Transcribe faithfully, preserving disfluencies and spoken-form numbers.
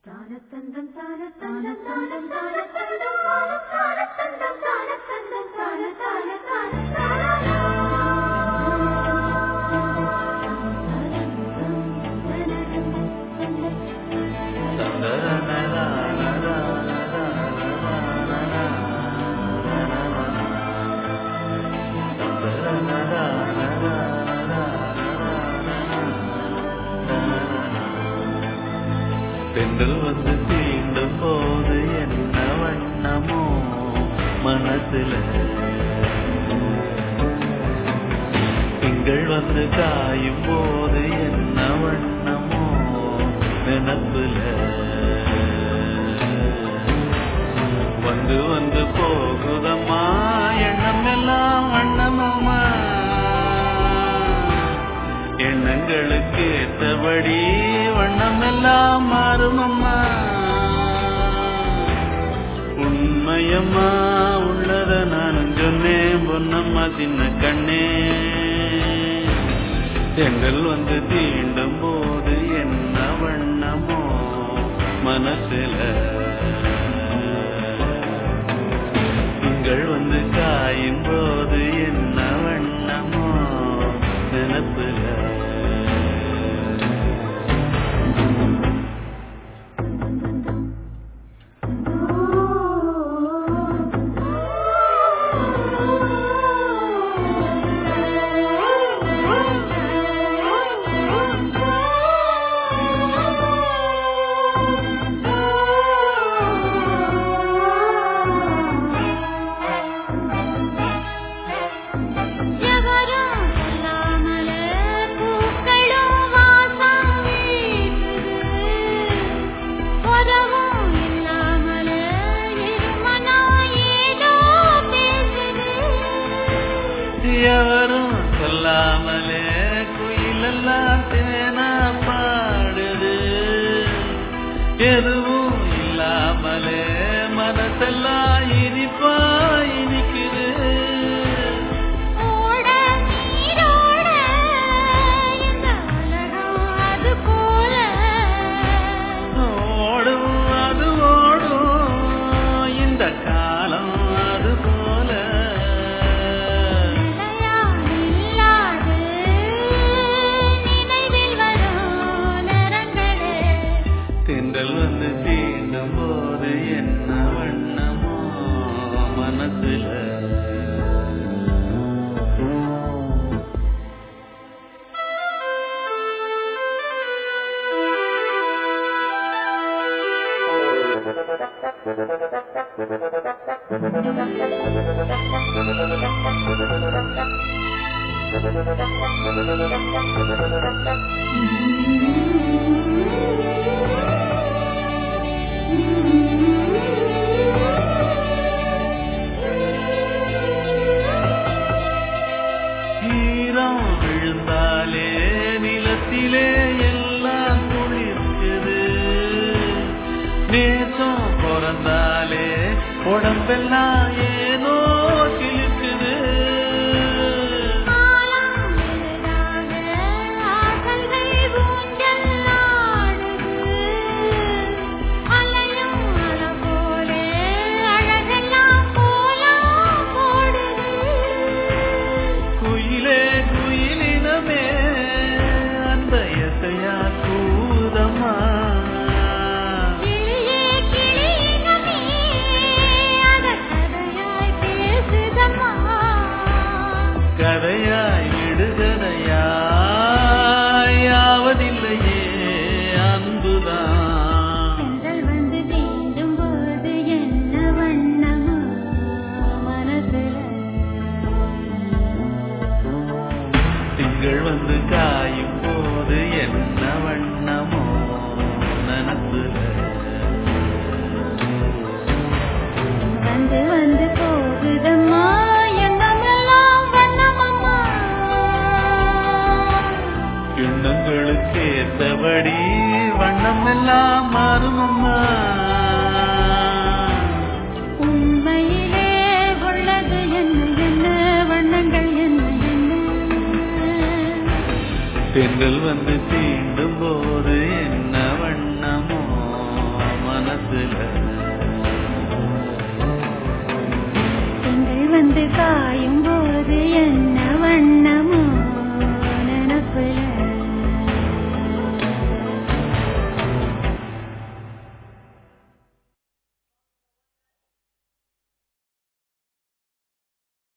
பெண்கள் வந்து தீண்டும் போது என்ன வண்ணமோ மனசுல, திங்கள் வந்து காயும் போது என்ன வண்ணமோ நினப்புல, வந்து வந்து போகுதம்மா எண்ணம் எல்லாம் வண்ணமம்மா, எண்ணங்களுக்கு ஏற்றபடி வண்ணம் எல்லாம் மாறுமம்மா. உண்மையம்மா உள்ளத நானும் சொன்னேன் பொன்னம்மா சின்ன கண்ணே, எங்கள் வந்து தீண்டும் போது என்ன வண்ணமோ மனசுல, திங்கள் வந்து காயும் போது என்ன வண்ணமோ நினப்புல. எவரும் சொல்லாமலே குயிலெல்லாம் தேனா பாடுது, எதுவும் இல்லாமலே மனசெல்லாம் இனிப்பா இனிக்குது. ஓடும் அது ஓடும் இந்த காலம் அது போல, தென்றல் வந்து தீண்டும் போது என்ன வண்ணமோ மனசுல. ஈரம் விழுந்தாலே நிலத்திலே எல்லாம் குளிர்க்குது, நேசம் பிறந்தாலே உடம்பெல்லாம் ஏனோ கிழிக்குது. குயிலே குயிலினமே அந்த எசையா கூதம்மா, கதையாய் விடுகதையாய் யாவதில்லையே அன்புதான். வந்து தீண்டும் போது என்ன வண்ணமோ மனசுல, திங்கள் வந்து காயும் போது என்ன வண்ணமோ நினப்புல, வந்து வந்து போகுதம்மா எண்ணமெல்லாம் வண்ணமம்மா, எண்ணங்களுக்கு ஏற்றபடி வண்ணம் எல்லாம் மாறுமம்மா. உண்மையிலே உள்ளது என்ன என்ன வண்ணங்கள் என்ன என்ன, தென்றல் வந்து தீண்டும் போது என்ன வண்ணமோ வந்து காயும் போது என்ன வண்ணமோ